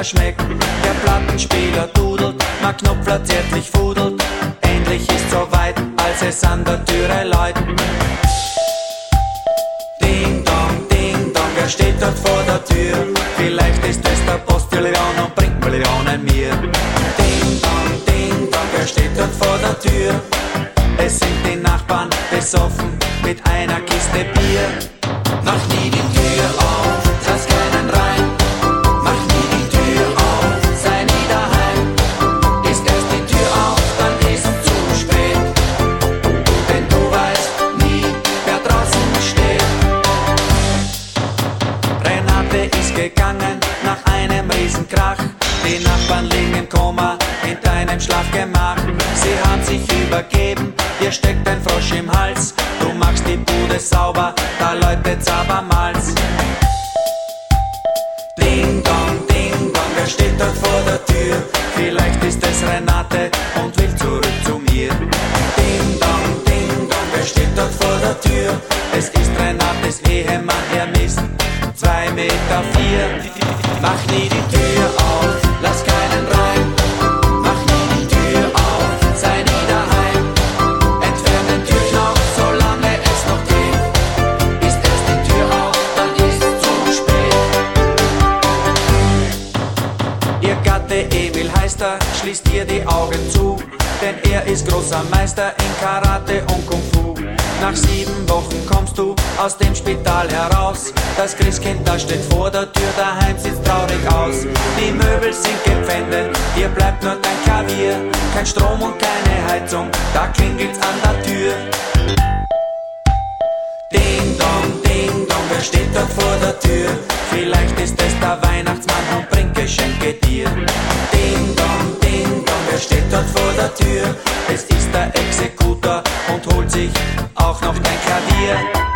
besser schmeckt. Der Plattenspieler dudelt, mein Knopfler zärtlich fudelt. Endlich ist soweit, als es an der Türe läutet. Ding dong, wer steht dort vor der Tür? Vielleicht ist es der Postillion und bringt Millionen mir. Ding dong, wer steht dort vor der Tür? Es sind die Nachbarn besoffen mit einer Kiste Bier. Mach nie die Tür auf, lass keinen rein. Mach nie die Tür auf, sei nie daheim. Ist erst die Tür auf, dann ist zu spät. Denn du weißt nie, wer draußen steht. Renate ist gegangen nach einem Riesenkrach. Die Nachbarn liegen im Koma in deinem Schlafgemach. Sie haben sich übergeben, dir steckt ein Frosch im Hals. Du machst die Bude sauber, da läutet's abermals. Ding dong, wer steht dort vor der Tür? Vielleicht ist es Renate und will zurück zu mir. Ding dong, wer steht dort vor der Tür? Es ist Renates Ehemann, er misst 2,4 Meter. Mach nie die Tür auf, lass keinen rein. Mach nie die Tür auf, sei nie daheim. Entfern den Türknopf, solange es noch geht. Ist erst die Tür auf, dann ist zu spät. Ihr Gatte Emil heißt er, schließt ihr die Augen zu, denn er ist großer Meister in Karate und Kung Fu. Nach 7 Wochen kommst du aus dem Spital heraus. Das Christkind, da steht vor der Tür, daheim sieht's traurig aus. Die Möbel sind gepfändet, dir bleibt nur dein Klavier. Kein Strom und keine Heizung, da klingelt's an der Tür. Ding dong, wer steht dort vor der Tür? Vielleicht ist es der Weihnachtsmann und bringt Geschenke dir. Ding dong, wer steht dort vor der Tür? Es ist der Exekutor und holt sich auch noch dein Klavier.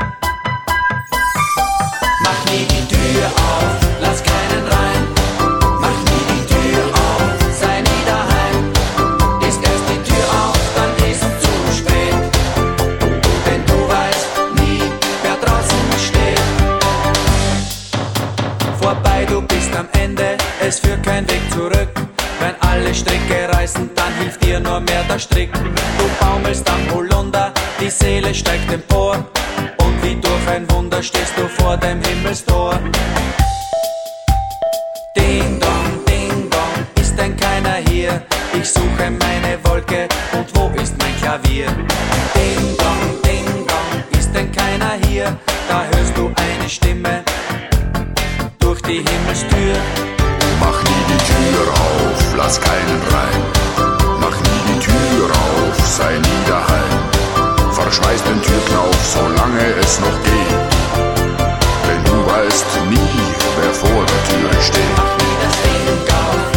Mach nie die Tür auf, lass keinen rein. Mach nie die Tür auf, sei nie daheim. Ist erst die Tür auf, dann ist zu spät. Denn du weißt nie, wer draußen steht. Vorbei, du bist am Ende, es führt kein Weg zurück. Wenn alle Stricke reißen, dann hilft dir nur mehr der Strick. Du baumelst am Holunder, die Seele steigt empor. Und wie durch ein Wunder stehst du vor dem Himmelstor. Ding dong, ist denn keiner hier? Ich suche meine Wolke und wo ist mein Klavier? Ding dong, ist denn keiner hier? Da hörst du eine Stimme durch die Himmelstür. Mach nie die Tür auf, lass keinen rein. Mach nie die Tür auf, sei nie daheim. Verschmeiß den Türknauf, solange es noch geht. Denn du weißt nie, wer vor der Türe steht. Mach nie das Ding auf,